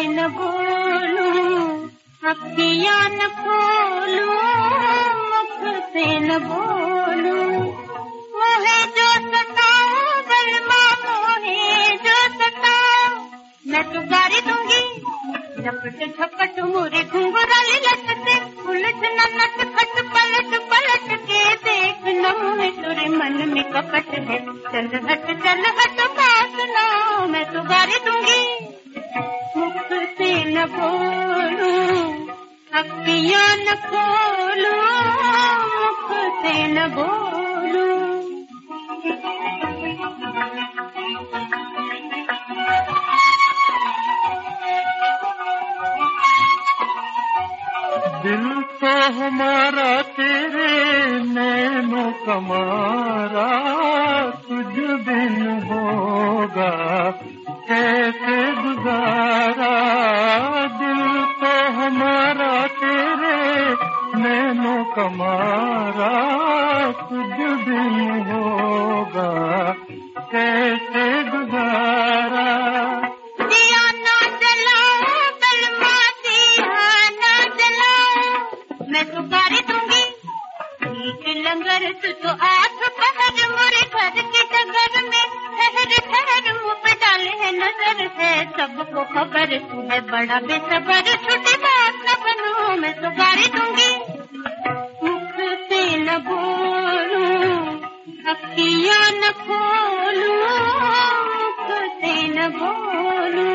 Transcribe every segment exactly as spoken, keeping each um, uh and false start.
न बोलूं, अखियां न खोलूं, मुख से न बोलूं, मोहे जो सताओ बलमा, मोहे जो सताओ, मैं तो गारी दूंगी झपट झपट मोरे घुंघराली लटते, उलझ न नट खट पलट पलट के देख न मुझे तेरे मन में कपट है, चल हट चल हट पास ना, मैं तो गारी दूंगी मुख से न बोलूं, अखियां न खोलूं, मुख से न बोलूं। दिल तो हमारा तेरे नैनों का मारा, तुझ बिन होगा कैसे गुजारा, दिल तो हमारा तेरे नैनों का मारा, तुझ बिन होगा कैसे गुजारा। मैं तो गारी दूंगी लंगर, तू तो आठ पहर मोरे घर के डगर में, ठहर ठहर मुँह पे डाले है नजर है, सबको खबर तू है बड़ा बेसबर, छोटी बात न बनूं, मैं तो गारी दूंगी मुख से न बोलूं, अखियां न खोलूं, मुख से न बोलूं।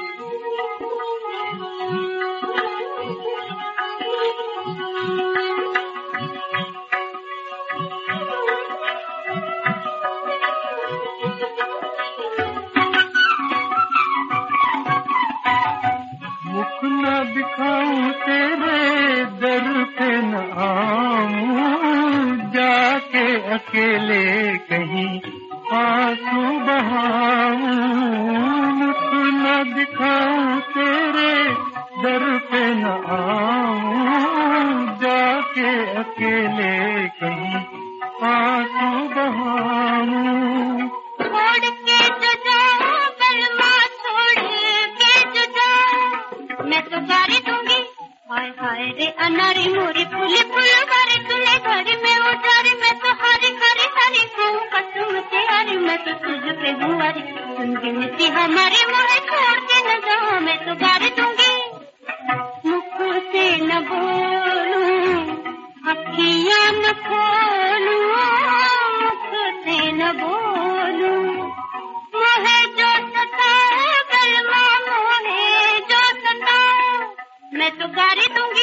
दिखाऊं तेरे दर पे न आऊं, जाके अकेले कहीं आंसू बहाऊं, मुख न दिखाऊं तेरे दर पे न आऊं, जाके अकेले कहीं आंसू बहाऊं। छोड़ के जो जाऊं बलमा, छोड़ के जो जाऊं, मैं तो गारी दूंगी हाय हाय रे अनारी मोरी फूली फुलवारी, तूने घड़ी में उजारी, मैं तो हरी हरी हरी हूँ कसम से हरी, मैं तो तुझ पे हूँ हरी, तुम गिनती हमारी मोहे छोड़ के न जाओ, मैं तो गारी दूंगी मुख से न बोलूं, अखियां न खोलूं, मुख से न बोलूं, मोहे जो सताओ बलमा, मोहे जो सताओ, मैं तो गारी दूंगी